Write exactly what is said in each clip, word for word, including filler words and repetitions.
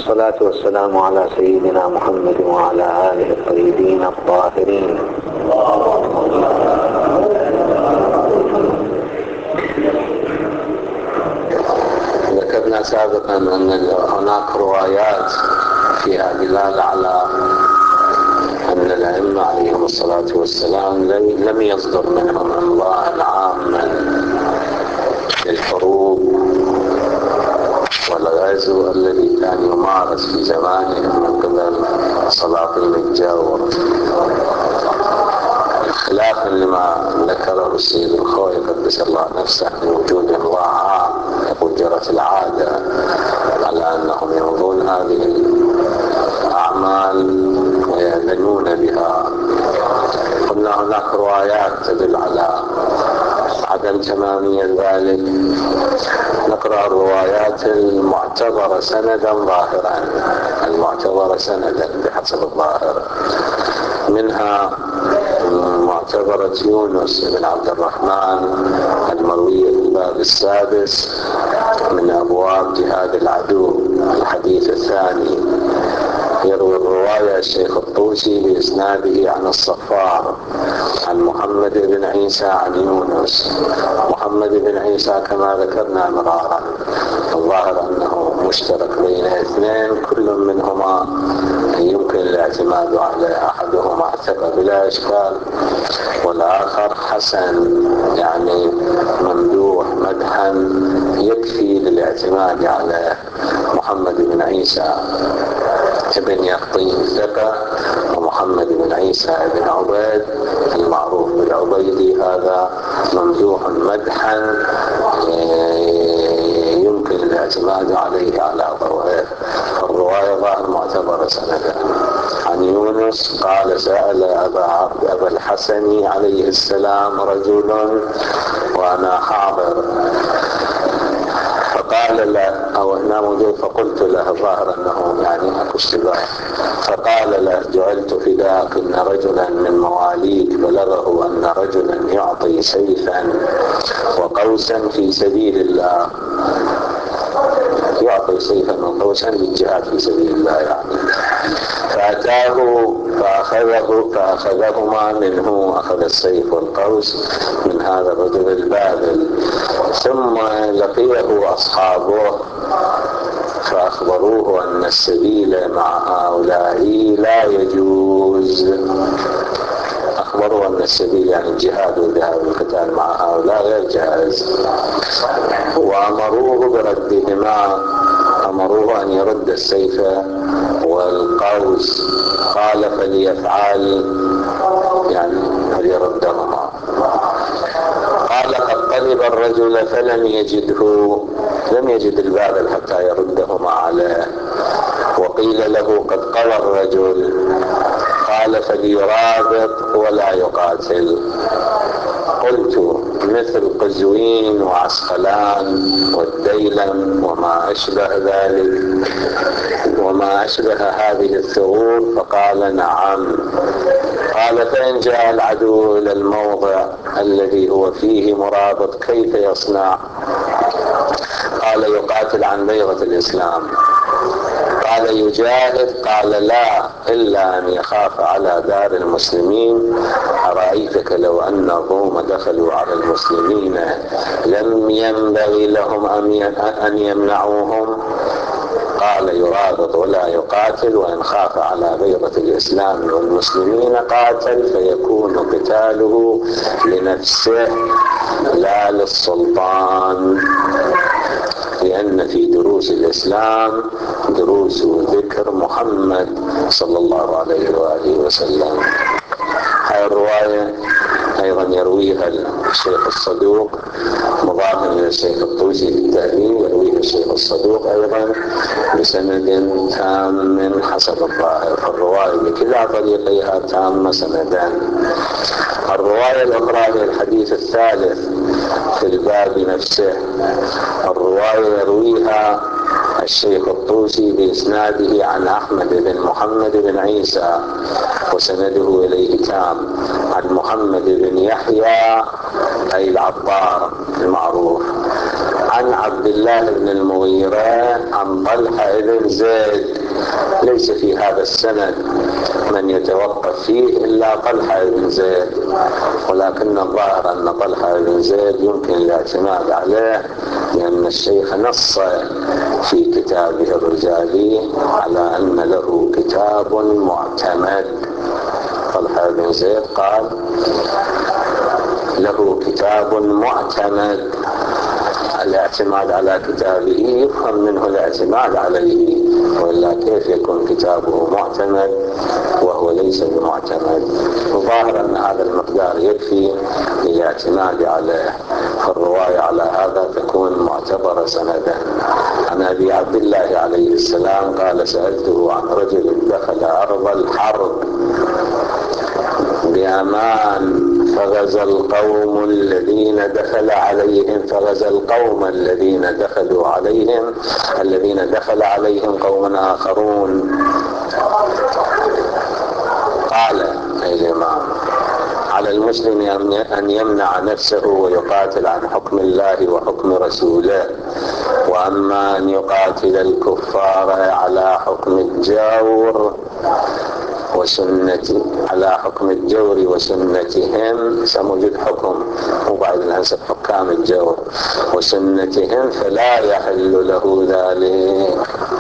والصلاة والسلام على سيدنا محمد وعلى آله الطيبين الطاهرين. ذكرنا سابقا أن هناك روايات فيها دلالة على أن الأئمة عليهم الصلاة والسلام لم يصدر منهم إمضاء عاما للحروب والغزو الذي كان يمارس في زمانهم من قبل سلاطين الجور، خلافا لما ذكره السيد الخوئي قدس الله نفسه من وجود إمضاء عام. يقول جرت العادة على أنهم يمضون هذه الأعمال ويأذنون بها. قلنا هناك روايات تدل على عدم تمامية ذلك. نقرأ الروايات المعتبرة سندا ظاهرا، المعتبرة سندا بحسب الظاهر، منها معتبرة يونس بن عبد الرحمن المروية في الباب السادس من أبواب جهاد العدو، الحديث الثاني. يروي الرواية الشيخ الطوسي بإسناده عن الصفار عن محمد بن عيسى عن يونس. محمد بن عيسى كما ذكرنا مرارا الظاهر أنه مشترك بين اثنين كل منهما يمكن الاعتماد عليه، أحدهما ثقة بلا إشكال والآخر حسن، يعني ممدوح مدحا يكفي للاعتماد عليه. محمد بن عيسى ابن يقطين ثقة، ومحمد بن عيسى بن عبيد المعروف بالعبيدي هذا ممدوح مدحا يمكن الاعتماد عليه على ضوئه. الرواية ظاهر معتبرة سندا. عن يونس قال سأل أبا, أبا الحسن عليه السلام رجل وأنا حاضر فقال له، أو هنا موجود فقلت له، الظاهر أنه يعني أكو اشتباه. فقال له جعلت فداك إن رجلا من مواليك بلغه أن رجلا يعطي سيفا وقوسا في سبيل الله، يعطي سيفا وقوسا للجهاد في سبيل الله يعني. فأتاه فأخذه فأخذهما منه، أخذ السيف والقوس من هذا الرجل الباذل. ثم لقيه أصحابه فأخبروه أن السبيل مع هؤلاء لا يجوز. أخبروا أن السبيل يعني الجهاد والذهاب والقتال مع هؤلاء غير جائز، وأمروه بردهما، أمروه أن يرد السيف والقوس. قال فليفعل، يعني فليردهما. قال قد طلب الرجل فلم يجده، لم يجد الباب حتى يردهما عليه. وقيل له قد قوى الرجل، قال فليرابط ولا يقاتل. قلت مثل قزوين وعسقلان والديلم وما أشبه ذلك وما أشبه هذه الثغور؟ فقال نعم. قال فإن جاء العدو إلى الموضع الذي هو فيه مرابط كيف يصنع؟ قال يقاتل عن بيضة الإسلام. قال يجاهد؟ قال لا، إلا أن يخاف على دار المسلمين. أرأيتك لو أن الروم دخلوا على المسلمين لم ينبغي لهم أن يمنعوهم؟ قال يرابط ولا يقاتل، وإن خاف على بيضة الإسلام والمسلمين قاتل، فيكون قتاله لنفسه لا للسلطان، لأن في دروس الإسلام دروس ذكر محمد صلى الله عليه وآله وسلم. هذه الرواية أيضا يرويها الشيخ الصدوق مضافا إلى الشيخ الطوسي في التأليف، يرويها الشيخ الصدوق أيضا بسند تام حسب الظاهر. فالرواية بكلا طريقها تامة سندان. الرواية الأخرى هي الحديث الثالث في الباب نفسه. الرواية يرويها الشيخ الطوسي بإسناده عن أحمد بن محمد بن عيسى وسنده إليه تام، عن محمد بن يحيى أي العطار المعروف، عن عبد الله بن المغيرة عن طلحة بن زيد. ليس في هذا السند من يتوقف فيه إلا طلحة بن زيد، ولكن الظاهر أن طلحة بن زيد يمكن الاعتماد عليه، لأن الشيخ نص في كتابه الرجالي على أن له كتاب معتمد. طلحة بن زيد قال له كتاب معتمد. الاعتماد على كتابه يفهم منه الاعتماد عليه، وإلا كيف يكون كتابه معتمد وهو ليس بمعتمد؟ وظاهر أن هذا المقدار يكفي للاعتماد عليه، فالرواية على هذا تكون معتبرة سندا. عن أبي عبد الله عليه السلام قال سألته عن رجل دخل أرض الحرب بأمان فغزا القوم الذين دخل عليهم فغزا القوم الذين دخلوا عليهم الذين دخل عليهم قوم آخرون. قال أي الإمام: على المسلم أن يمنع نفسه ويقاتل عن حكم الله وحكم رسوله، وأما أن يقاتل الكفار على حكم الجور وسنة على حكم الجور وسنتهم، سموجد حكم وبعد الهنسب حكام الجور وسنتهم، فلا يحل له ذلك.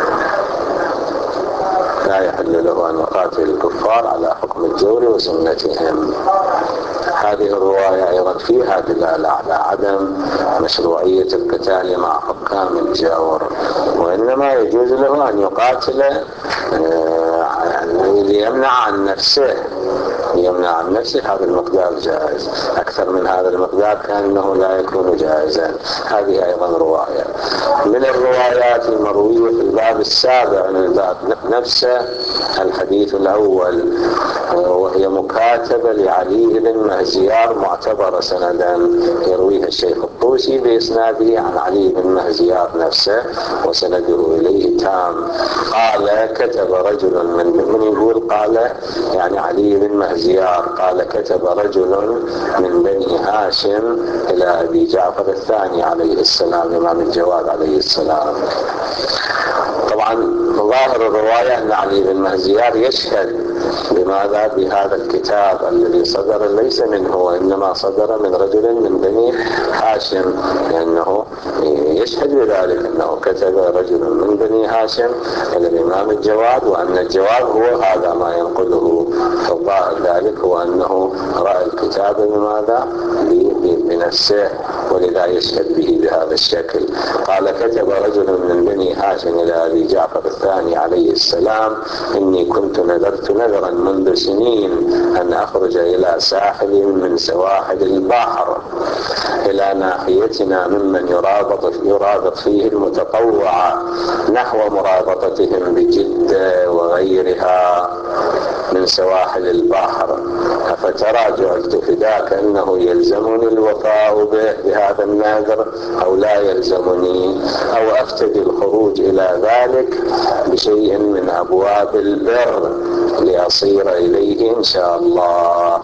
لا يحل له أن يقاتل الكفار على حكم الجور وسنتهم. هذه الرواية أيضا فيها دلالة على عدم مشروعية القتال مع حكام الجور، وإنما يجوز له أن يقاتل ليمنع عن نفسه ليمنع عن نفسه هذا المقدار جائز. أكثر من هذا المقدار كأنه لا يكون جائزا. هذه أيضا رواية من الروايات المروية في الباب السابع من الباب نفسه الحديث الأول، وهي مكاتبة لعلي بن مهزيار معتبرة سندا، يرويها الشيخ الطوسي بإسناده عن علي بن مهزيار نفسه وسنده إليه تام. قال كتب رجل من من يقول قال يعني علي بن مهزيار قال كتب رجل من بني هاشم إلى أبي جعفر الثاني عليه السلام، إمام الجواد عليه السلام. طبعا ظاهر الرواية أن علي بن مهزيار يشهد بماذا؟ بهذا الكتاب الذي صدر ليس منه، وإنما صدر من رجل من بني هاشم، لأنه يشهد بذلك أنه كتب رجل من بني هاشم إلى الإمام الجواد، وأن الجواد هو هذا ما ينقله. فالظاهر ذلك هو أنه رأى الكتاب بماذا؟ بنفسه، ولذا يشهد به بهذا الشكل. قال كتب رجل من بني هاشم إلى أبي جعفر الثاني عليه السلام: إني كنت نذرت نذرا منذ سنين أن أخرج إلى ساحل من سواحل البحر إلى ناحيتنا ممن يرابط, يرابط فيه المتطوع نحو مرابطتهم بجدة وغيرها من سواحل البحر، أفترى جعلت فداك أنه يلزمني الوفاء به بهذا النذر أو لا يلزمني، أو أفتدي الخروج إلى ذلك بشيء من أبواب البر لأصير إليه إن شاء الله.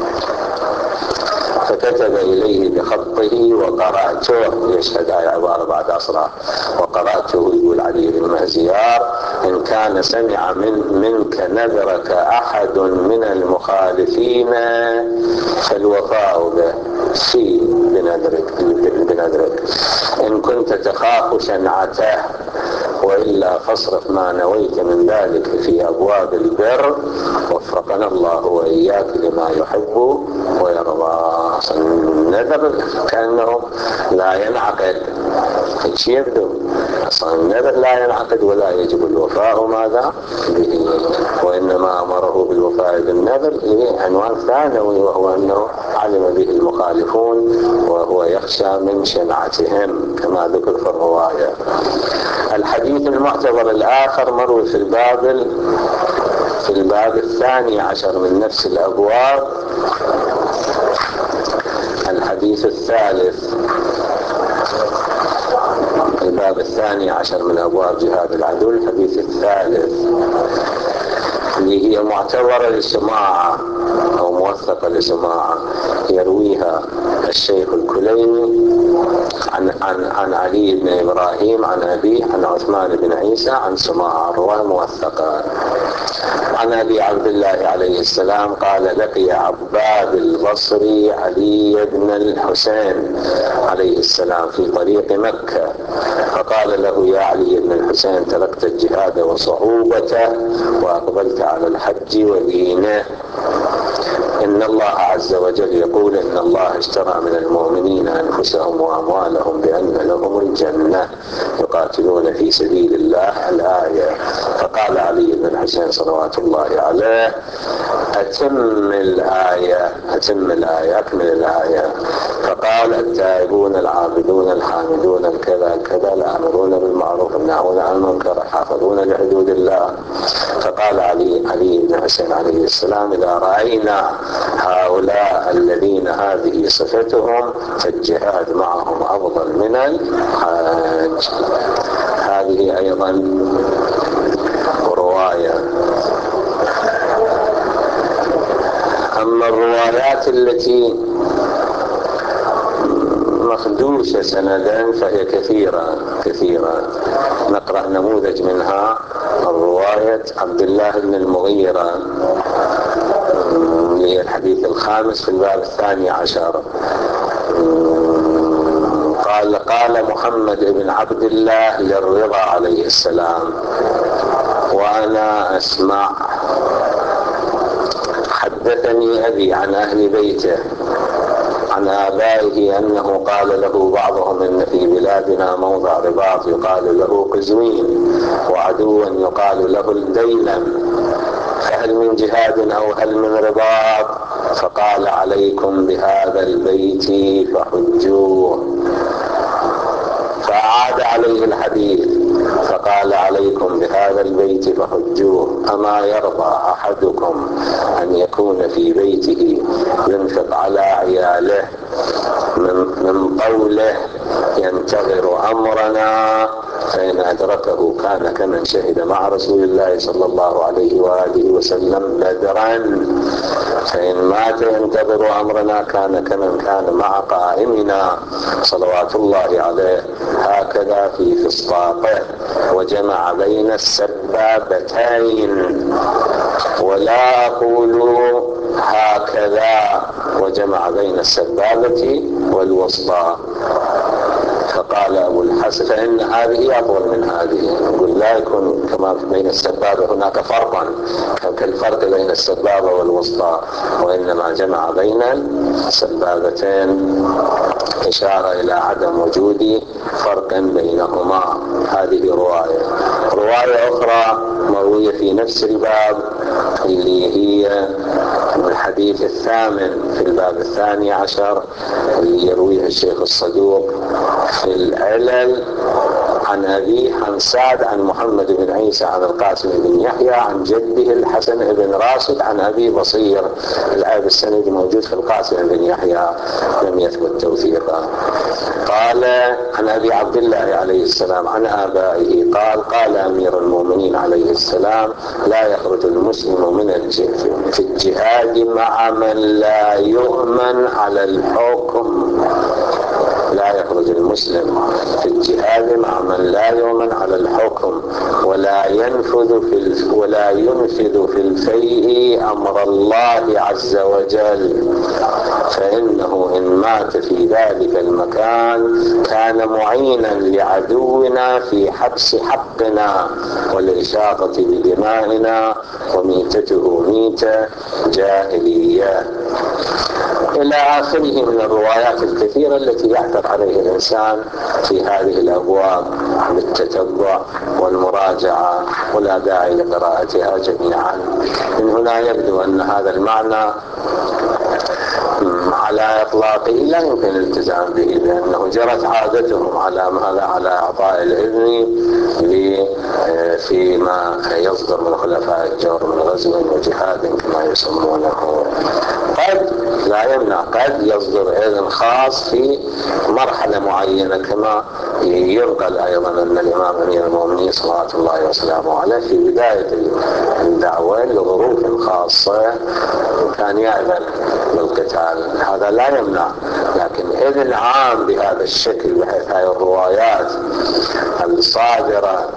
فكتب إليه بخطه وقرأته، يشهد هاي عبارة بعد أسرع، وقرأته يقول علي بن مهزيار: إن كان سمع من منك نذرك أحد من المخالفين فالوفاء به في بنذرك, بنذرك إن كنت تخاف شنعته، وإلا فاصرف ما نويت من ذلك في أبواب البر، وفقنا الله وإياك لما يحب ويرضى. النذر كأنه لا ينعقد، ايش يبدو اصلا النذر لا ينعقد ولا يجب الوفاء ماذا به، وإنما أمره بالوفاء بالنذر لعنوان ثانوي، وهو أنه علم به المخالفون وهو يخشى من شنعتهم كما ذكر في الرواية. الحديث المعتبر الآخر مروي في الباب في الباب الثاني عشر من نفس الأبواب، الحديث الثالث، الباب الثاني عشر من أبواب جهاد العدو، الحديث الثالث. اللي هي معتبرة لسماعة أو موثقة لسماعة يرويها الشيخ الكليني عن, عن, عن علي بن إبراهيم عن أبيه عن عثمان بن عيسى عن سماعة، رواية موثقة. عن أبي عبد الله عليه السلام قال: لقي عباد البصري علي بن الحسين عليه السلام في طريق مكة، فقال له: يا علي بن الحسين، تركت الجهاد وصعوبته وأقبلت على الحج ودينه. إن الله عز وجل يقول: إن الله اشترى من المؤمنين أنفسهم وأموالهم بأن لهم الجنة يقاتلون في سبيل الله. الآية. فقال علي بن الحسين صلوات الله عليه: أتم الآية أتم الآية أكمل الآية. فقال: التائبون العابدون الحامدون الكذا كذا الآمرون بالمعروف الناهون عن المنكر حافظون لحدود الله. فقال علي علي بن الحسين عليه السلام: إذا رأينا هؤلاء الذين هذه صفتهم فالجهاد معهم أفضل من الحج. هذه أيضا رواية. أما الروايات التي مخدوشة سندا فهي كثيرة كثيرة. نقرأ نموذج منها. الرواية عبد الله بن المغيرة، هي الحديث الخامس في الباب الثاني عشر. قال قال محمد بن عبد الله للرضا عليه السلام وأنا أسمع: حدثني أبي عن أهل بيته عن آبائه أنه قال له بعضهم: إن في بلادنا موضع رباط يقال له قزوين، وعدوا يقال له الديلم، فهل من جهاد أو هل من رباط؟ فقال: عليكم بهذا البيت فحجوه. فأعاد عليه الحديث فقال: عليكم بهذا البيت فحجوه. أما يرضى أحدكم أن يكون في بيته ينفق على عياله من, من قوله ينتظر أمرنا، فإن أدركه كان كمن شهد مع رسول الله صلى الله عليه وآله وسلم بدرا، فإن مات ينتظر أمرنا كان كمن كان مع قائمنا صلوات الله عليه. هكذا في فسطاطه وجمع بين السبابتين، ولا أقول هكذا وجمع بين السبابة والوسطى. فقال أبو الحسن: فإن هذه أفضل من هذه. يقول لا يكون كما بين السبابة هناك فرقا كالفرق بين السبابة والوسطى، وإنما جمع بين السبابتين إشارة إلى عدم وجود فرق بينهما. هذه رواية. رواية أخرى مروية في نفس الباب اللي هي الحديث الثامن في الباب الثاني عشر، اللي يرويها الشيخ الصدوق في العلل عن أبيه عن سعد عن محمد بن عيسى عن القاسم بن يحيى عن جده الحسن بن راشد عن أبي بصير. الآية السند موجود في القاسم بن يحيى، لم يثبت توثيقا. قال عن أبي عبد الله عليه السلام عن آبائه قال: قال أمير المؤمنين عليه السلام: لا يخرج المسلم من الجهاد في الجهاد مع من لا يؤمن على الحكم. لا يخرج المسلم في الجهاد مع من لا يؤمن على الحكم ولا ينفذ في ولا ينفذ في الفيء أمر الله عز وجل، فإنه إن مات في ذلك المكان كان معينا لعدونا في حبس حقنا والإشاقة بدمائنا وميتته ميتة جاهلية، إلى آخره من الروايات الكثيرة التي يعثر عليه الإنسان في هذه الأبواب بالتتبع والمراجعة، ولا داعي لقراءتها جميعا. من هنا يبدو أن هذا المعنى على إطلاقه لا يمكن الالتزام به، لأنه جرت عادتهم على هذا على إعطاء الإذن فيما يصدر من خلفاء الجور من غزو وجهاد كما يسمونه. قد لا يمنع، قد يصدر إذن خاص في مرحلة معينة كما ينقل أيضا أن الإمام أمير المؤمنين صلوات الله وسلامه عليه في بداية الدعوة لظروف خاصة كان يأذن بالقتال. هذا لا يمنع، لكن إذن عام بهذا الشكل بحيث هاي الروايات الصادرة،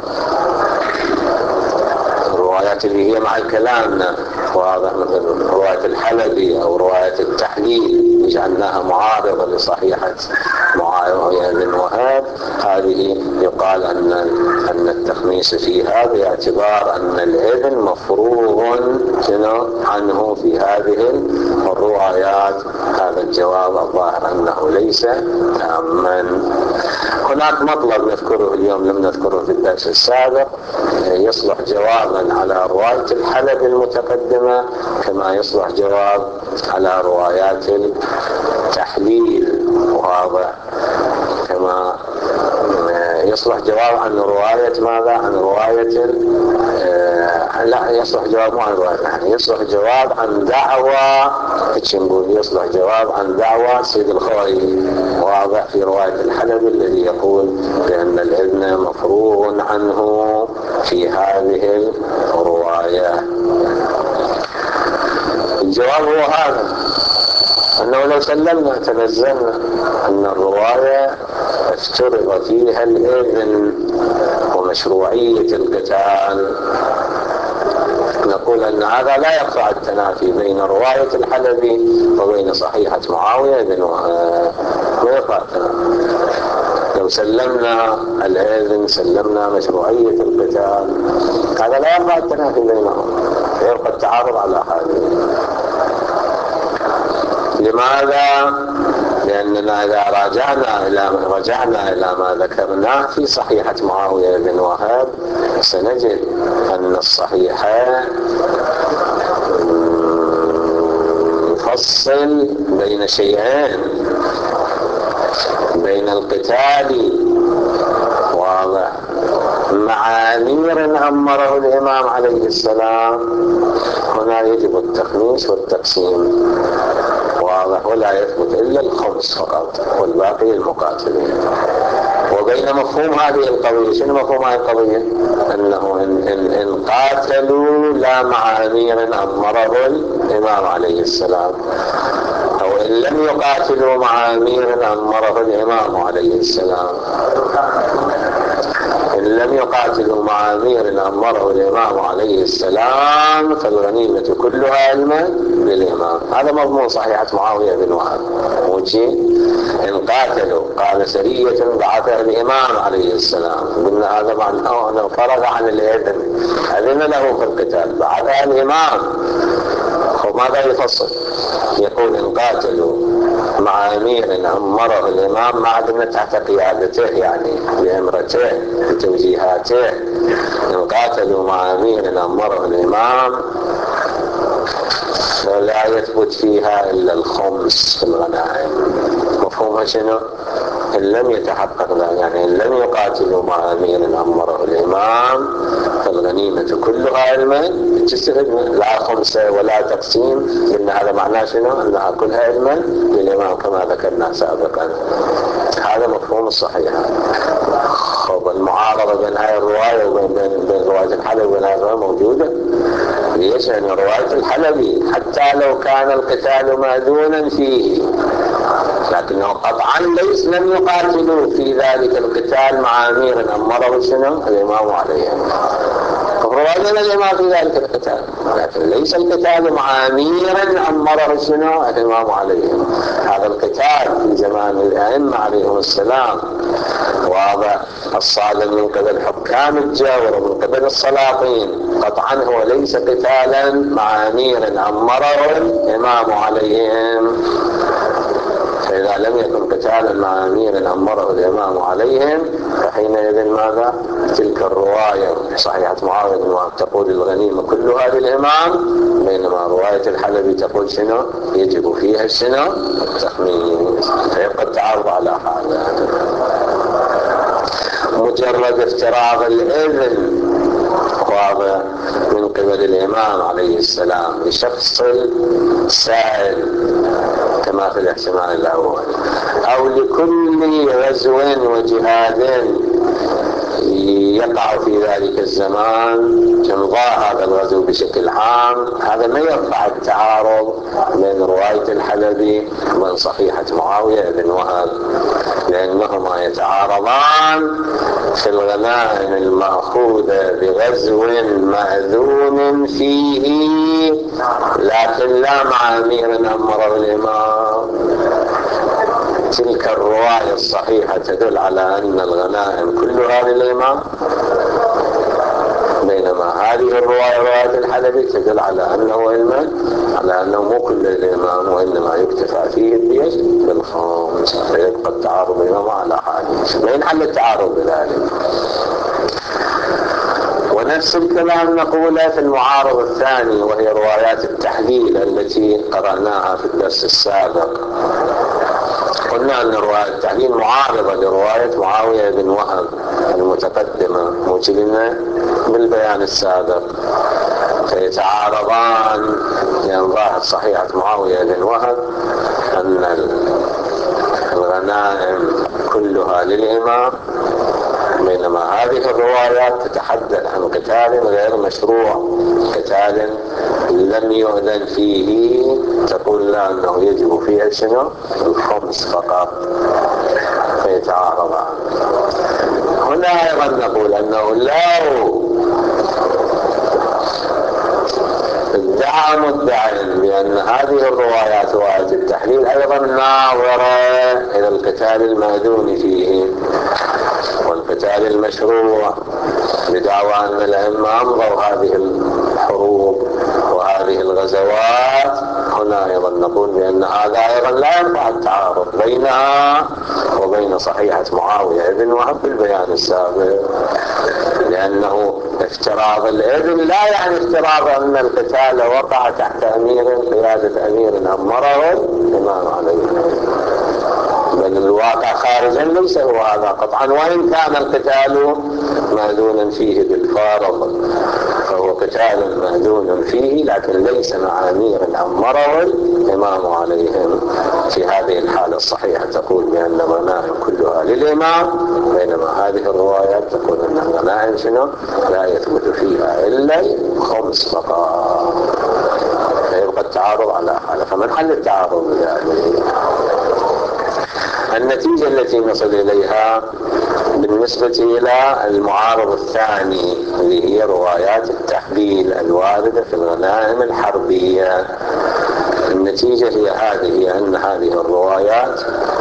الروايات اللي هي مع كلامنا، وهذا مثل رواية الحلبي أو رواية التحليل جعلناها معارضة لصحيحة معاوية بن وهاب، هذه يقال أن أن التخميس فيها باعتبار أن الإذن مفروغ عنه في هذه الروايات. هذا الجواب الظاهر أنه ليس تاما. هناك مطلب نذكره اليوم لم نذكره في الدرس السابق، يصلح جوابا على رواية الحلب المتقدمة كما يصلح جواب على روايات التحليل، وهذا كما يصلح جواب عن رواية ماذا؟ عن رواية آه لا يصلح جواب عن رواية يعني يصلح جواب عن دعوة نقول يصلح جواب عن دعوة سيد الخوئي واضح في رواية الحلبي الذي يقول بأن الإذن مفروغ عنه في هذه الرواية. الجواب هو هذا، أنه لو سلمنا تنزلنا أن الرواية افترض فيها الإذن ومشروعية القتال، نقول أن هذا لا يقطع التنافي بين رواية الحلبي وبين صحيحة معاوية بن وهاب، ما يقطع التنافي. لو سلمنا الإذن سلمنا مشروعية القتال، هذا لا يقطع التنافي بينهم، يبقى التعارض على حاله. لماذا؟ لأننا إذا رجعنا إلى رجعنا إلى ما ذكرناه في صحيحة معاوية بن وهاب سنجد أن الصحيحة يفصل بين شيئين، بين القتال واضح مع أمير أمره الإمام عليه السلام، هنا يجب التخميس والتقسيم واضح، ولا يثبت إلا الخمس فقط والباقي المقاتلين. وبين مفهوم هذه القضية، شنو مفهوم هذه القضية؟ أنه إن, إن, إن قاتلوا لا مع أمير أمره الإمام عليه السلام، أو إن لم يقاتلوا مع أمير أمره الإمام عليه السلام، إن لم يقاتلوا مع أمير أمره الإمام عليه السلام فالغنيمة كلها علما للإمام. هذا مضمون صحيحة معاوية بن وهاب. وجه إن قاتلوا قال سرية بعثها الإمام عليه السلام، قلنا هذا معناه أنه فرغ عن الإذن، أذن له في القتال، بعثها الإمام. وماذا يفصل؟ يقول إن قاتلوا مع أمير أمره الإمام، ما عدنا تحت قيادته يعني بأمرته بتوجيهاته، إن قاتلوا مع أمير أمره الإمام فلا يثبت فيها إلا الخمس في الغنائم. مفهومها شنو؟ إن لم يتحقق ذلك، يعني إن لم يقاتلوا مع أمير أمره الإمام فالغنيمة كلها علما تستفيد، لا خمسة ولا تقسيم، لأن هذا معناه شنو؟ أنها كلها علما للإمام كما ذكرنا سابقا. هذا مفهوم الصحيح. خب المعارضة بين هاي الرواية وبين بين, بين رواية الحلبي وبين هاي الرواية موجودة. ليش؟ يعني رواية الحلبي حتى لو كان القتال مأذونا فيه، لكنه قطعا ليس لم يقاتلوا في ذلك القتال مع أمير أمره شنو؟ الإمام عليهم. رواية الإمام في ذلك القتال، لكن ليس القتال مع أمير أمره شنو؟ الإمام عليهم. هذا القتال في زمان الأئمة عليهم السلام واضح، الصادر من قبل حكام الجور ومن قبل السلاطين، قطعا هو ليس قتالا مع أمير أمره الإمام عليهم. فإذا لم يكن قتالا مع أمير أمره الإمام عليهم فحينئذ ماذا؟ تلك الرواية صحيحة معاوية بن وهاب تقول الغنيمة كلها للإمام، بينما رواية الحلبي تقول شنو؟ يجب فيها شنو؟ التخميس. فيبقى التعارض على هذا. مجرد افتراض الإذن واضح من قبل الإمام عليه السلام لشخص سائل كما في الاحتمال الأول، أو لكل غزو وجهاد يقع في ذلك الزمان إمضاء هذا الغزو بشكل عام، هذا ما يرفع التعارض بين رواية الحلبي وبين صحيحة معاوية بن وهب، لأنهما يتعارضان في الغنائم المأخوذة بغزو مأذون فيه، لكن لا مع أمير أمره الإمام. تلك الرواية الصحيحة تدل على أن الغنائم كلها للإمام، بينما هذه الرواية رواية الحلبي تدل على أنه علما على أنه مو كل الإمام، وإنما يكتفى فيه بيش بالخمس، فيبقى التعارض بينهما على حاله. ما ينحل التعارض بذلك. ونفس الكلام نقوله في المعارض الثاني، وهي روايات التحليل التي قرأناها في الدرس السابق. قلنا أن رواية التحليل معارضة لرواية معاوية بن وهب المتقدمة موجودة بالبيان السابق، فيتعارضان، لأن ظاهر صحيحة معاوية بن وهب أن الغنائم كلها للإمام، بينما هذه الروايات تتحدث عن قتال غير مشروع، قتال لم يؤذن فيه، تقول لا أنه يجب فيه شنو؟ الخمس فقط، فيتعارضان. هنا أيضا نقول أنه لو ادعى مدعي بأن هذه الروايات رواية التحليل أيضا ناظرة إلى القتال المأذون فيه والقتال المشروع، بدعوى أن الأئمة أمضوا هذه الحروب وهذه الغزوات، هنا أيضا نقول بأن هذا أيضا لا ينفع التعارض بينها وبين صحيحة معاوية بن وهب بالبيان السابق، لأنه افتراض الإذن لا يعني افتراض أن القتال وقع تحت أمير، قيادة أمير أمره الإمام عليه، بل الواقع خارجا ليس هو هذا قطعا، وإن كان القتال مأذونا فيه بالفارض فهو قتال مأذون فيه، لكن ليس مع أمير أمره الإمام عليهم. في هذه الحالة الصحيحة تقول بأن الغنائم كلها للإمام، بينما هذه الروايات تقول أن الغنائم شنو؟ لا يثبت فيها إلا خمس فقط، فيبقى التعارض على حالة. فمن حل التعارض بذلك؟ النتيجة التي نصل إليها بالنسبة إلى المعارض الثاني اللي هي روايات التحليل الواردة في الغنائم الحربية، النتيجة هي هذه، أن هذه الروايات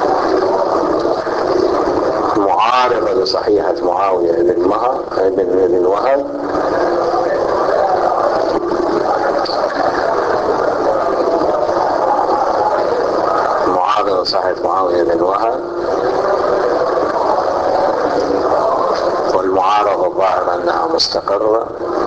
معارضة لصحيحة معاوية بن مهر بن وهب، معارضة صحيحة معاوية بن وهب، والمعارضة الظاهرة أنها مستقرة،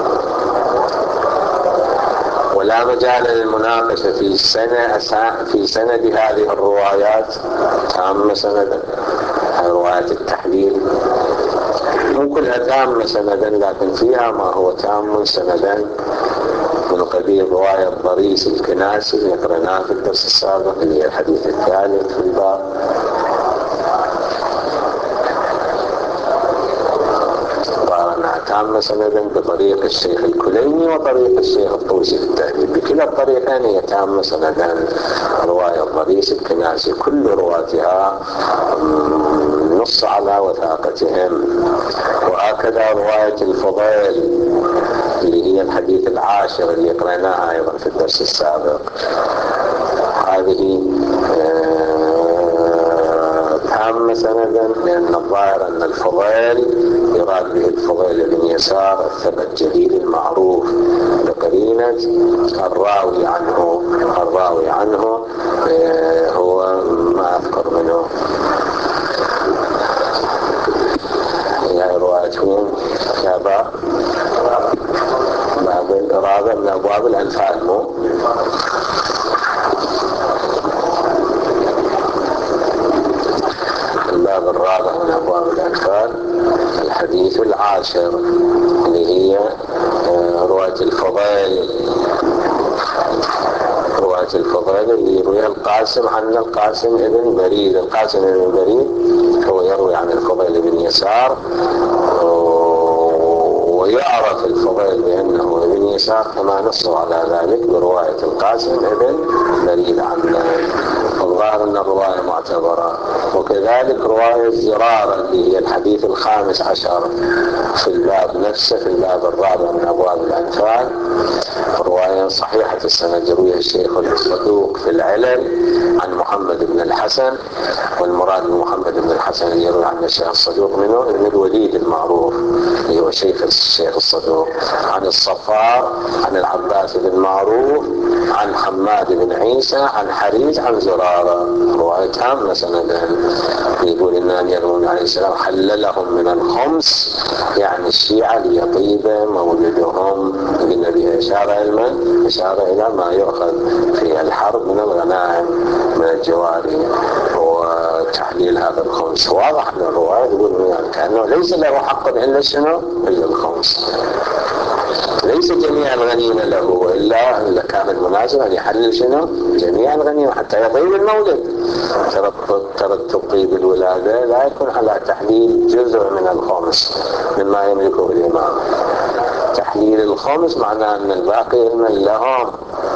ولا مجال للمناقشة في سنة في سند هذه الروايات تامة سندا. روايات التحليل مو كلها تامة سندا، لكن فيها ما هو تام سندا، من قبيل رواية ضريس الكناسي اللي قرأناها في الدرس السابق، اللي هي الحديث الثالث في الباب، تامة سندا بطريق الشيخ الكليني وطريق الشيخ الطوسي في التهذيب، بكلا الطريقين هي تامة سندا. رواية ضريس الكناسي كل رواتها نص على وثاقتهم، وهكذا رواية الفضيل اللي هي الحديث العاشر اللي قرأناها أيضا في الدرس السابق، هذه تامة سندا، لأن الظاهر أن الفضيل يراد به الفضيل بن يسار الثبت جليل المعروف بقرينة الراوي عنه. الراوي عنه هو ما أذكر منه، هي رواية مين؟ كابا باب الرابع من أبواب الأنفال، مو الباب الرابع من أبواب الأنفال، الحديث العاشر اللي هي رواية رواية الفضيل، رواية الفضيل اللي يرويها القاسم عن القاسم ابن بريد. القاسم ابن بريد هو يروي عن الفضيل بن يسار، ويعرف الفضيل بأنه ابن يسار كما نصوا على ذلك برواية القاسم ابن بريد عنه. الظاهر أن الرواية معتبرة. وكذلك رواية زرارة اللي هي الحديث الخامس عشر في الباب نفسه، في الباب الرابع من أبواب الأنفال، رواية صحيحة السند يرويها الشيخ الصدوق في العلل عن محمد بن الحسن، والمراد محمد بن الحسن اللي يروي عن الشيخ الصدوق منه ابن الوليد المعروف اللي هو شيخ الشيخ الصدوق، عن الصفار عن العباس بن معروف عن حماد بن عيسى عن حريز عن زرارة. رواية تامة سندان. يقول إن النبي عليه السلام حللهم من الخمس، يعني الشيعة ليطيب مولدهم. النبي إشارة علما إشارة إلى ما يؤخذ في الحرب من الغنائم من الجواري وتحليل هذا الخمس. واضح أن الرواية يقول يعني كأنه ليس له حق إلا شنو إلا الخمس، ليس جميع الغنيمة له، إلا إلا كان المناسب أن يحلل شنو جميع الغنيمة حتى يطيب المولد. ترى تطيب الولادة لا يكون على تحليل جزء من الخمس مما يملكه الإمام. تحليل الخمس معناه أن الباقي من لهم،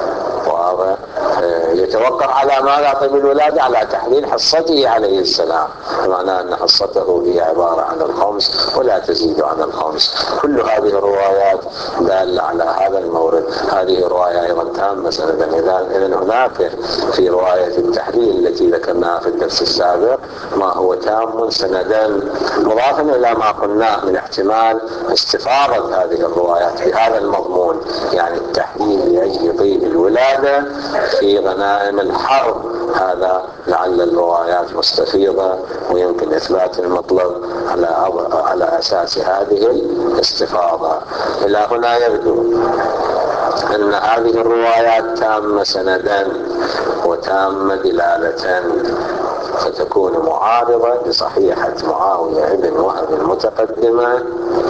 يتوقف على ماذا طيب الولادة على تحليل حصته عليه السلام، معناه أن حصته هي عبارة عن الخمس ولا تزيد عن الخمس. كل هذه الروايات دالة على هذا المورد. هذه الرواية أيضا تامة سندا. إذن هناك في رواية التحليل التي ذكرناها في الدرس السابق ما هو تام سندا، مضافا إلى ما قلناه من احتمال استفاضة هذه الروايات بهذا المضمون، يعني التحليل لأجل طيب الولادة في غنائم الحرب. هذا لعل الروايات مستفيضة ويمكن إثبات المطلب على على أساس هذه الاستفاضة. إلى هنا يبدو أن هذه الروايات تامة سندا وتامة دلالة، فتكون معارضة لصحيحة معاوية بن وهب المتقدمة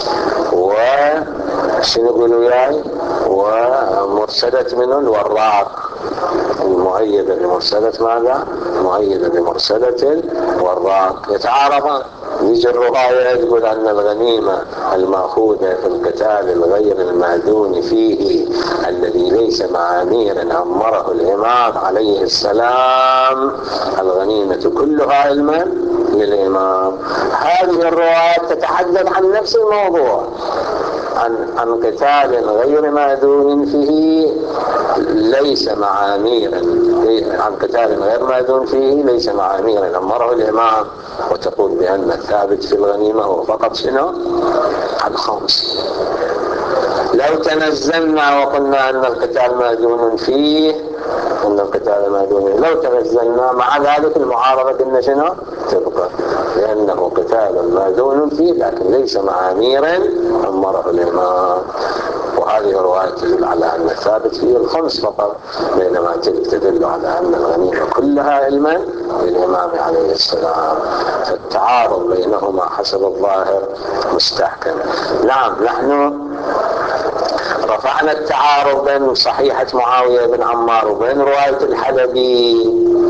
وشنو يقولوا يعني ومرسلة منه الوراق المؤيدة بمرسلة ماذا؟ مؤيدة بمرسلة الوراق. يتعارضان. يجي الرواية يقول أن الغنيمة المأخوذة في القتال الغير المأذون فيه الذي ليس مع أمير أمره الإمام عليه السلام الغنيمة كلها علما للإمام. هذه الروايات تتحدث عن نفس الموضوع، عن عن قتال غير مأذون فيه ليس مع أمير، عن قتال غير مأذون فيه ليس مع أمير أمره الإمام، وتقول بأن الثابت في الغنيمة هو فقط شنو؟ الخمس. لو تنزلنا وقلنا أن القتال مأذون فيه أن القتال مأذون لو تنزلنا مع ذلك المعارضة قلنا شنو؟ تبقى، لأنه قتال مأذون فيه لكن ليس مع أمير أمره الإمام. وهذه الرواية تدل على أن الثابت فيه الخمس فقط، بينما تلك تدل على أن الغنيمة كلها علما للإمام عليه السلام. فالتعارض بينهما حسب الظاهر مستحكم. نعم، نحن رفعنا التعارض بين صحيحة معاوية بن عمار وبين رواية الحلبي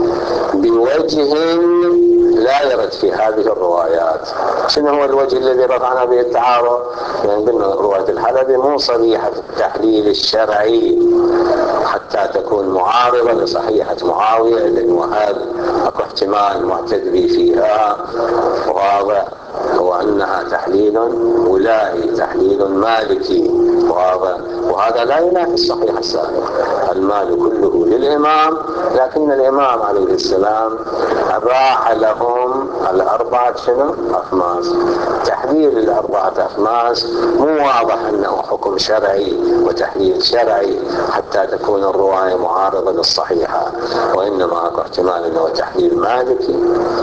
بوجه لا يرد في هذه الروايات. شنو هو الوجه الذي رفعنا به التعارض؟ يعني قلنا رواية الحلبي مو صريحة التحليل الشرعي حتى تكون معارضة لصحيحة معاوية بن وهب، اكو احتمال معتد به فيها واضح، وأنها تحليل ولائي تحليل مالكي واضح، وهذا لا ينافي الصحيح السابق. المال كله للإمام، لكن الإمام عليه السلام أباح لهم الأربعة شنو؟ أخماس. تحليل الأربعة أخماس مو واضح أنه حكم شرعي وتحليل شرعي حتى تكون الرواية معارضة للصحيحة، وإنما أكو احتمال أنه تحليل مالكي،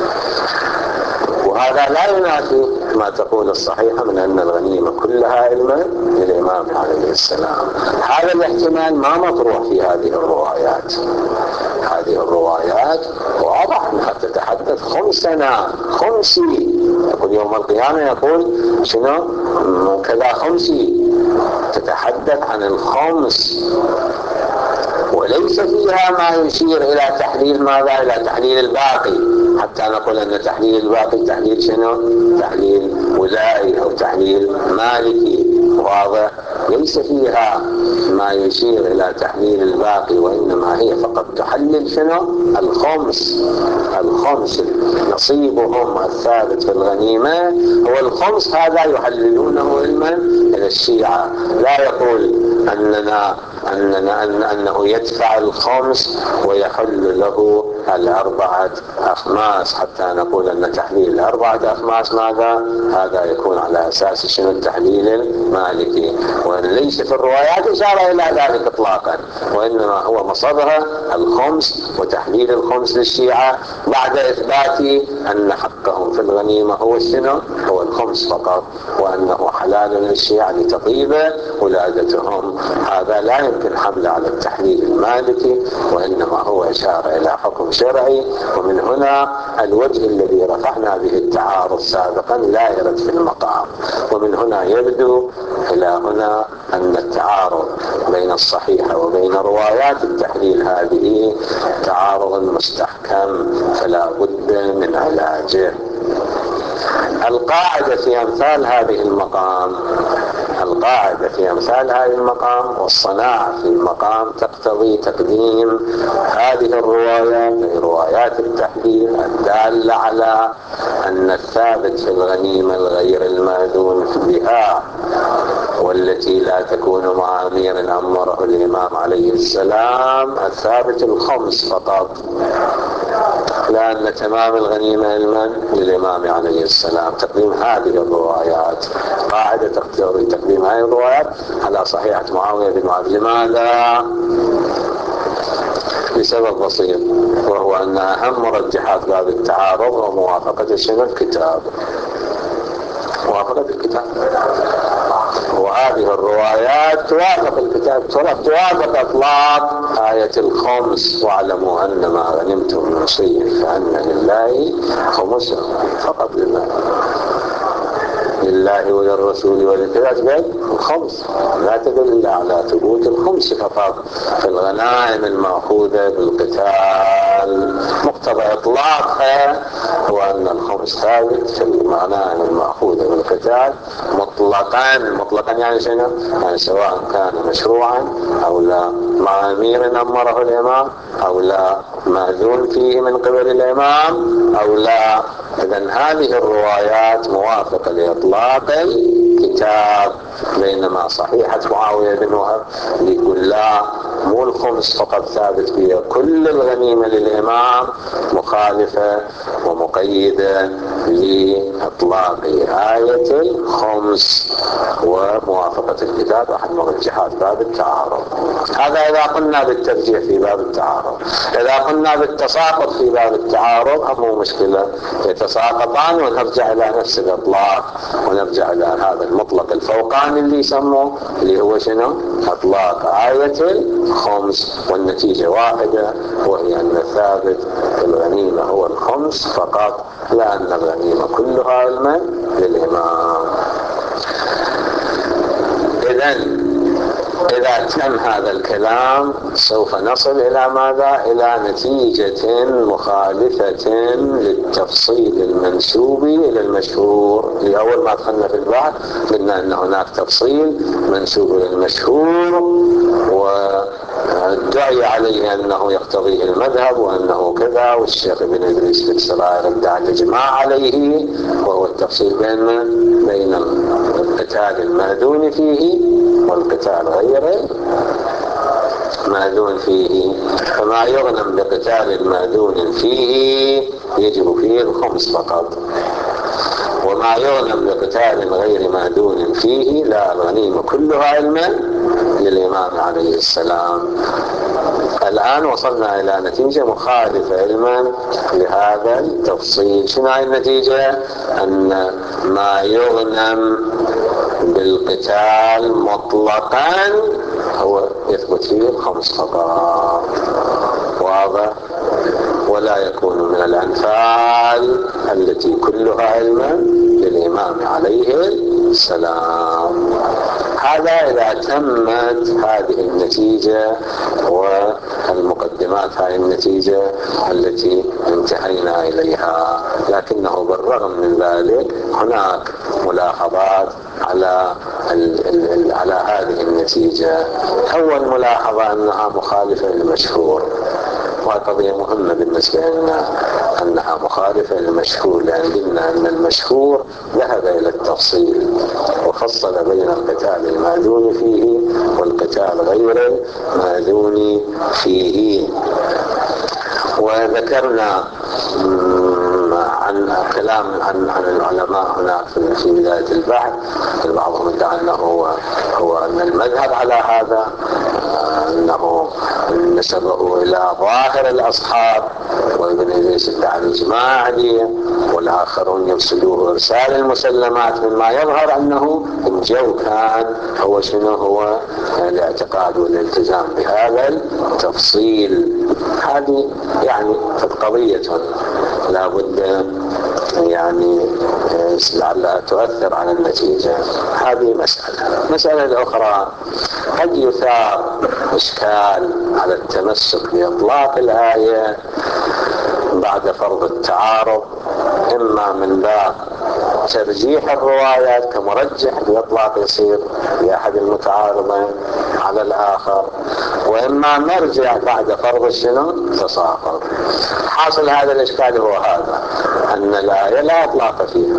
وهذا لا ينافي ما تقول الصحيحة من أن الغنيمة كلها علما للإمام عليه السلام. هذا الاحتمال ما مطروح في هذه الروايات. هذه الروايات واضح أنها تتحدث خمسنا خمسي، يقول يوم القيامة يقول شنو كذا خمسي، تتحدث عن الخمس، وليس فيها ما يشير إلى تحليل ماذا؟ إلى تحليل الباقي، حتى نقول أن تحليل الباقي تحليل شنو؟ تحليل ولائي أو تحليل مالكي. واضح؟ ليس فيها ما يشير إلى تحليل الباقي، وإنما هي فقط تحلل شنو؟ الخمس. الخمس نصيبهم الثابت في الغنيمة هو الخمس، هذا يحللونه علما إلى الشيعة. لا يقول أننا أننا أن أنه يدفع الخمس ويحل له الأربعة أخماس، حتى نقول أن تحليل الأربعة أخماس ماذا؟ هذا يكون على أساس شنو؟ التحليل المالكي. وليس في الروايات إشارة إلى ذلك إطلاقا، وإنما هو مصدرها الخمس وتحليل الخمس للشيعة بعد إثبات أن حقهم في الغنيمة هو شنو؟ هو الخمس فقط، وأنه حلال للشيعة لتطيب ولادتهم. هذا لا يمكن حمله على التحليل المالكي، وإنما هو إشارة إلى حكم شرعي. ومن هنا الوجه الذي رفعنا به التعارض سابقا لا يرد في المقام. ومن هنا يبدو إلى هنا أن التعارض بين الصحيحة وبين روايات التحليل هذه تعارض مستحكم، فلا بد من علاجه. القاعدة في أمثال هذه المقام القاعدة في أمثال هذه المقام والصناعة في المقام تقتضي تقديم هذه الروايات، روايات التحليل الدالة على أن الثابت في الغنيمة الغير المأذون بها، والتي لا تكون مع أمير أمره الإمام عليه السلام، الثابت الخمس فقط، لأن تمام الغنيمة علما للإمام عليه السلام. تقديم هذه الروايات قاعدة تقتضي تقديم هذه الروايات على صحيحة معاوية بن معاذ. لماذا؟ لسبب بسيط، وهو أن أهم مرجحات باب التعارض وموافقة شنو؟ الكتاب، موافقة الكتاب. وهذه الروايات توافق الكتاب، توافق اطلاق آية الخمس: واعلموا أن ما غنمتم من شيء فأن لله خمسه، فقط لله، لله وللرسول وللكتاب الخمس، لا تدل إلا على ثبوت الخمس فقط في الغنائم المأخوذة بالقتال. مقتضى إطلاقها هو أن الخمس ثابت في الغنائم المأخوذة بالقتال مطلقا. مطلقا يعني شنو؟ يعني سواء كان مشروعا أو لا، مع أمير أمره الإمام أو لا، مأذون فيه من قبل الإمام أو لا. إذن هذه الروايات موافقة لإطلاق الكتاب، بينما صحيحة معاوية بن وهب يقول لا، مو الخمس فقط ثابت فيها، كل الغنيمة للإمام، مخالفة ومقيدة لإطلاق آية الخمس وموافقة الكتاب أحد مرجحات باب التعارض. هذا إذا قلنا بالترجيح في باب التعارض. إذا قلنا بالتساقط في باب التعارض مو مشكلة، يتساقطان ونرجع إلى نفس الإطلاق، ونرجع إلى هذا المطلق الفوقاني اللي يسموه اللي هو شنو؟ إطلاق آية الخمس، والنتيجة واحدة، وهي أن الثابت في الغنيمة هو الخمس فقط، لأن الغنيمة كلها علما للإمام. إذن إذا تم هذا الكلام سوف نصل إلى ماذا؟ إلى نتيجة مخالفة للتفصيل المنسوب إلى المشهور. لأول ما دخلنا في البحث قلنا أن هناك تفصيل منسوب إلى المشهور ودعي عليه أنه يقتضيه المذهب وأنه كذا، والشيخ ابن إدريس في السرائر ادعى الإجماع عليه، وهو التفصيل بين بين القتال المأذون فيه والقتال غير مأذون فيه. فما يغنم بقتال المأذون فيه يجب فيه الخمس فقط، وما يغنم بقتال غير مأذون فيه لا، الغنيمة كلها علما للإمام عليه السلام. الآن وصلنا إلى نتيجة مخالفة علما لهذا التفصيل. شنو هي النتيجة؟ أن ما يغنم بالقتال مطلقا هو يثبت فيه الخمس فقط، واضح؟ ولا يكون من الأنفال التي كلها علما للإمام عليه السلام. هذا إذا تمت هذه النتيجة والمقدمات هذه النتيجة التي انتهينا إليها. لكنه بالرغم من ذلك هناك ملاحظات على ال ال ال على هذه النتيجة. أول ملاحظة أنها مخالفة للمشهور، وقضية مهمة بالنسبة لنا أنها مخالفة للمشهور، لأن قلنا أن المشهور ذهب إلى التفصيل وفصل بين القتال المأذون فيه والقتال غير المأذون فيه. وذكرنا عن كلام عن عن العلماء هناك في بداية البحث، بعضهم ادعى أنه هو هو أن المذهب على هذا، أنه نسبه إلى ظاهر الأصحاب، وابن إدريس ادعى الإجماع عليه، والآخرون يرسلوه إرسال المسلمات، مما يظهر أنه الجو كان هو شنو هو الاعتقاد والالتزام بهذا التفصيل. هذه يعني قضية لا بد يعني لعلها تؤثر على النتيجة. هذه مسألة. مسألة الأخرى، قد يثار إشكال على التمسك بإطلاق الآية بعد فرض التعارض، إما من باب ترجيح الروايات كمرجح بإطلاق يصير لأحد المتعارضين على الآخر، وإما مرجع بعد فرض الشنو تساقط. حاصل هذا الإشكال هو هذا، أن الآية لا إطلاق فيها،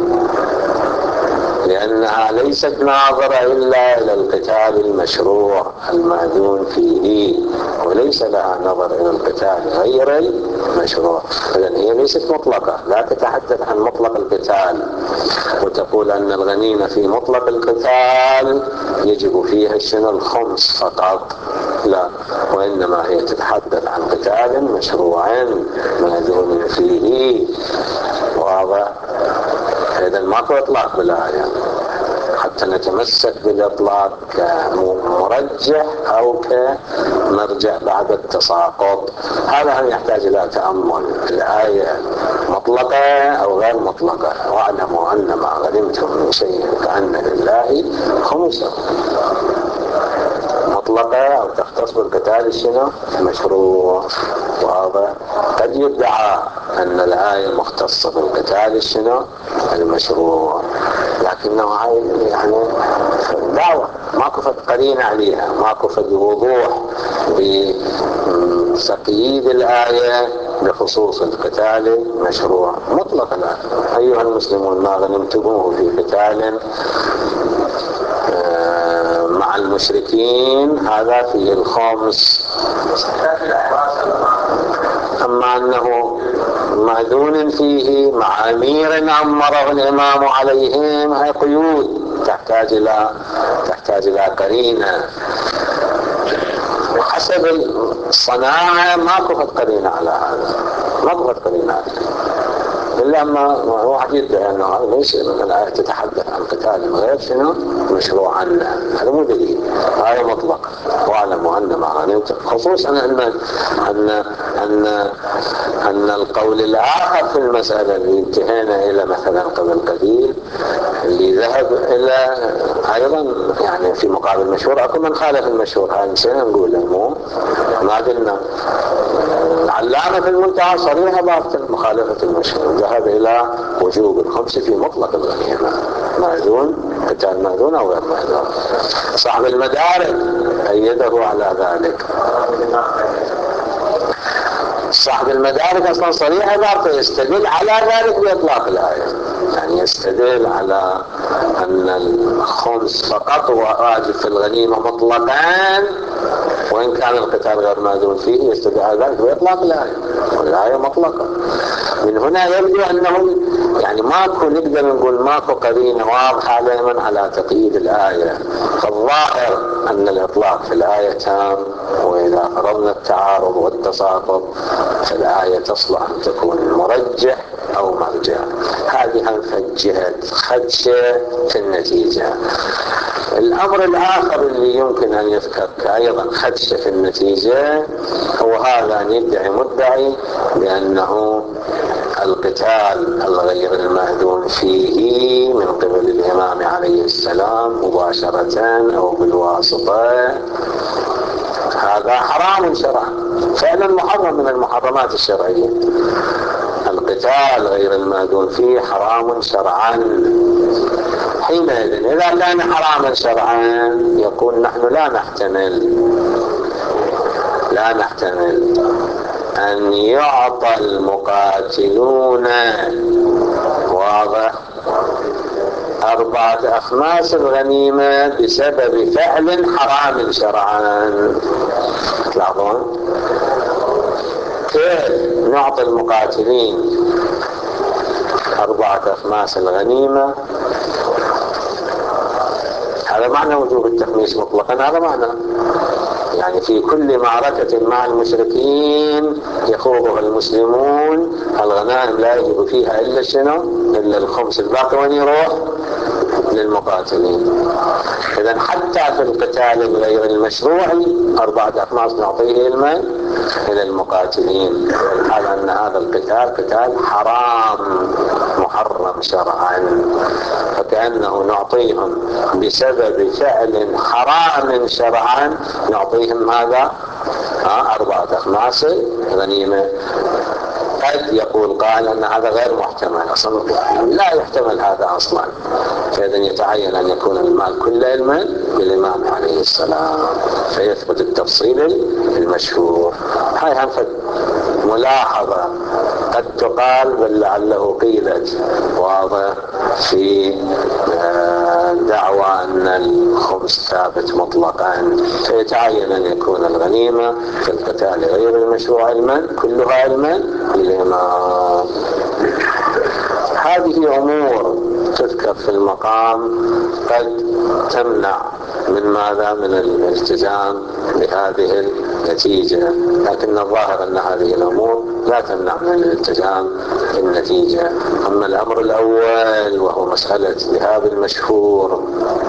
لأنها ليست ناظرة إلا إلى القتال المشروع المأذون فيه، وليس لها نظر إلى القتال غير المشروع. إذن هي ليست مطلقة، لا تتحدث عن مطلق القتال وتقول أن الغنيمة في مطلق القتال يجب فيها الشنو الخمس فقط، لا، وإنما هي تتحدث عن قتال مشروع مأذون فيه. واضح؟ إذن ماكو إطلاق بالآية حتى نتمسك بالإطلاق كمرجح أو كمرجع بعد التساقط. هذا هم يحتاج إلى تأمل. الآية مطلقة أو غير مطلقة؟ واعلموا أن ما غنمتم من شيء فأن لله خمسه. مطلقة أو تختص بالقتال الشنو المشروع. واضح؟ قد يدعى أن الآية مختصة بالقتال الشنو المشروع، لكنه يعني دعوة ماكو فد قرينة عليها، ماكو فد وضوح بتقييد الآية بخصوص القتال المشروع. مطلقا أيها المسلمون ما غنمتموه في قتال مع المشركين هذا فيه الخامس. أما أنه مأذون فيه مع أمير أمره الإمام عليهم، هي قيود تحتاج إلى تحتاج إلى قرينة. وحسب الصناعة ماكو فد قرينة على هذا، ماكو فد قرينة على هذا. إلا أما واحد يدعي أنه ليس الآية تتحدث عن قتال غير شنو مشروع عنه، هذا مو دليل، هذا مطلق. واعلموا أن ما غنمتم، خصوصا أن أن أن أن القول الآخر في المسألة اللي انتهينا إلى مثلا قبل قليل اللي ذهب إلى أيضا يعني في مقابل المشهور، أكو من خالف المشهور، هذا نسينا نقول مو ما قلنا. العلامة في المنتهى صريحة بابت مخالفة المشهور، ذهب إلى وجوب الخمس في مطلق الغنيمة، مأذون قتال مأذون أو غير مأذون. صاحب المدارك أيده على ذلك. صاحب المدارك أصلا صريحة بابت يستدل على ذلك بإطلاق الآية، يعني يستدل على أن الخمس فقط واجب في الغنيمة مطلقا، وإن كان القتال غير مأذون فيه يستدل على ذلك بإطلاق الآية، والآية مطلقة. من هنا يبدو أنه يعني ماكو نقدر نقول ماكو قرينة واضحة دائما على تقييد الآية. فالظاهر أن الإطلاق في الآية تام، وإذا فرضنا التعارض والتساقط فالآية تصلح أن تكون مرجح أو مرجع. هذه هم فجهت خدشة في النتيجة. الأمر الآخر اللي يمكن أن يذكر أيضا خدشة في النتيجة هو هذا أن يدعي مدعي بأنه القتال الغير المأذون فيه من قبل الإمام عليه السلام مباشرة أو بالواسطة هذا حرام شرعا، فعلا محرم من المحرمات الشرعية. القتال غير المأذون فيه حرام شرعا. حينئذ إذا كان حراما شرعا يقول نحن لا نحتمل لا نحتمل أن يعطى المقاتلون واضح أربعة أخماس الغنيمة بسبب فعل حرام شرعا. تلاحظون كيف نعطي المقاتلين أربعة أخماس الغنيمة؟ هذا معنى وجوب التخميس مطلقا، هذا معنى يعني في كل معركة مع المشركين يخوضها المسلمون الغنائم لا يجب فيها إلا شنو؟ إلا الخمس، الباقي وين يروح؟ للمقاتلين. إذن حتى في القتال الغير المشروعي أربعة أخماس نعطيه المال إلى المقاتلين، والحال أن هذا القتال قتال حرام محرم شرعا، فكأنه نعطيهم بسبب فعل حرام شرعا نعطيهم هذا أربعة أخماس غنيمة. قد يقول قال أن هذا غير محتمل، أصلا لا يحتمل هذا أصلا، فإذن يتعين أن يكون المال كله المال بالإمام عليه السلام، فيثبت التفصيل المشهور. هاي هم ملاحظة قد تقال بل لعله قيلت واضح في دعوى أن الخمس ثابت مطلقا، فيتعين أن يكون الغنيمة في القتال غير المشروع المال كلها المال بالإمام. هذه أمور تذكر في المقام قد تمنع من ماذا؟ من الالتزام بهذه النتيجة، لكن الظاهر أن هذه الأمور لا تمنع من الالتزام بالنتيجة. أما الأمر الأول وهو مسألة ذهاب المشهور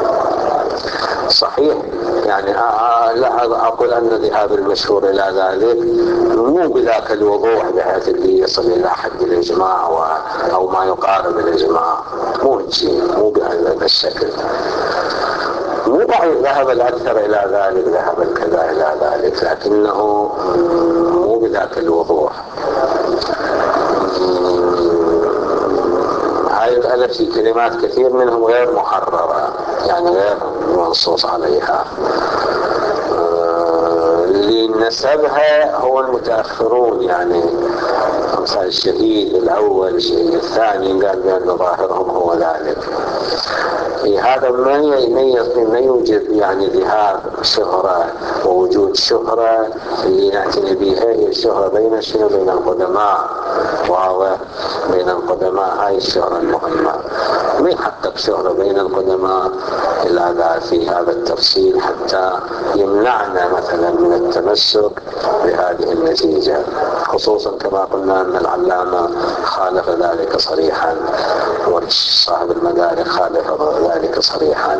صحيح، يعني لا أقول أن ذهاب المشهور إلى ذلك مو بذاك الوضوح بحيث اللي يصل إلى حد الإجماع أو ما يقارب الإجماع، مو شيء، مو بهذا الشكل، مو بعيد ذهب الأكثر إلى ذلك، ذهب الكذا إلى ذلك، لكنه مو بذاك الوضوح. هاي الألف في كلمات كثير منهم غير محررة، يعني غير منصوص عليها، اللي نسبها هو المتأخرون، يعني مثل الشهيد الأول الشهيد الثاني قال بأن ظاهرهم هو ذلك. في هذا ما ما يوجد يعني ذهاب شهرة ووجود شهرة اللي نعتني بها هي الشهرة بين شنو؟ بين القدماء، واضح؟ بين القدماء هاي الشهرة المهمة، ما يحقق شهرة بين القدماء إلا ذا في هذا التفصيل حتى يمنعنا مثلا من التمسك بهذه النتيجة، خصوصا كما قلنا أن العلامة خالف ذلك صريحا وصاحب المدارك خالف ذلك صريحا.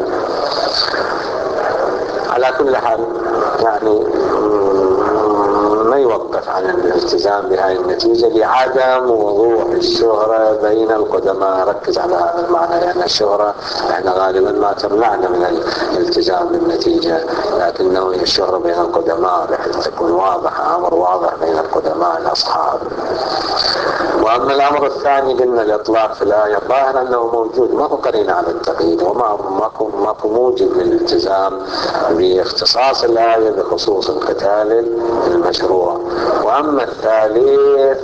على كل حال يعني ما يوقف عن الالتزام بهذه النتيجة لعدم وضوح الشهرة بين القدماء. ركز على هذا المعنى، لأن الشهرة احنا غالبا ما تمنعنا من الالتزام بالنتيجة، لكنه هي الشهرة بين القدماء بحيث تكون واضحة، أمر واضح بين القدماء الأصحاب. وأما الأمر الثاني قلنا الإطلاق في الآية ظاهر أنه موجود، ما هو قرين على التقييد، وما ماكو موجب للالتزام باختصاص الآية بخصوص القتال المشروع. وأما الثالث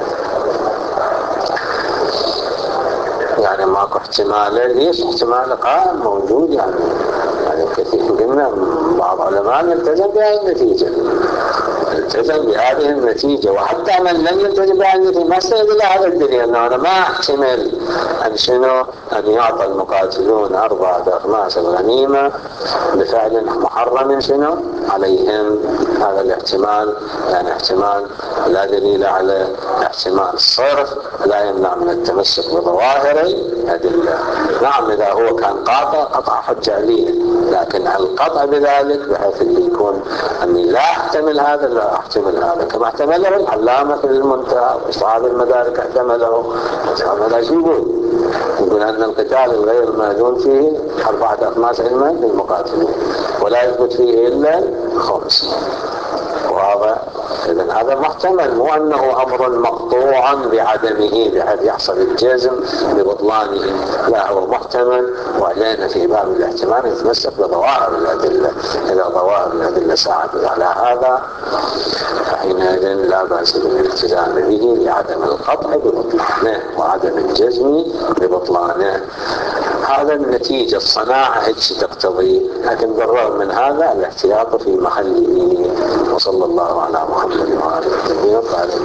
يعني ماكو احتمال، ليش احتمال قائم موجود، يعني يعني كثير قلنا بعض علماء يلتزم بهذه النتيجة، التزم بهذه النتيجة، وحتى من لم يلتزم بهذه النتيجة ما سيد إلى هذا الدنيا، أنه أنا ما أحتمل أن شنو أن يعطى المقاتلون أربعة أخماس الغنيمة بفعل محرم شنو عليهم. هذا الاحتمال يعني احتمال لا دليل على احتمال صرف، لا يمنع من التمسك بظواهر الأدلة. نعم إذا هو كان قاطع قطع حجة عليه، لكن القطع بذلك بحيث اللي يكون أن لا أحتمل هذا، لا أحتمل هذا كما احتمله العلامة في المنتهى وأصحاب المدارك احتمله. هذا شو يقول؟ يقول أن القتال الغير المأذون فيه أربعة أخماس علما للمقاتلين ولا يثبت فيه إلا خمس. وهذا إذن هذا محتمل، مو أنه أمر مقطوعا بعدمه بحيث يحصل الجزم ببطلانه، لا هو محتمل. وعلينا في باب الاحتمال يتمسك بظواهر الأدلة. إذا ظواهر الأدلة ساعدت على هذا فحينئذ لا بأس بالالتزام به لعدم القطع ببطلانه وعدم الجزم ببطلانه. هذا النتيجة الصناعة هيك تقتضي، لكن بالرغم من هذا الاحتياط في محله. وصلى الله على محمد وآله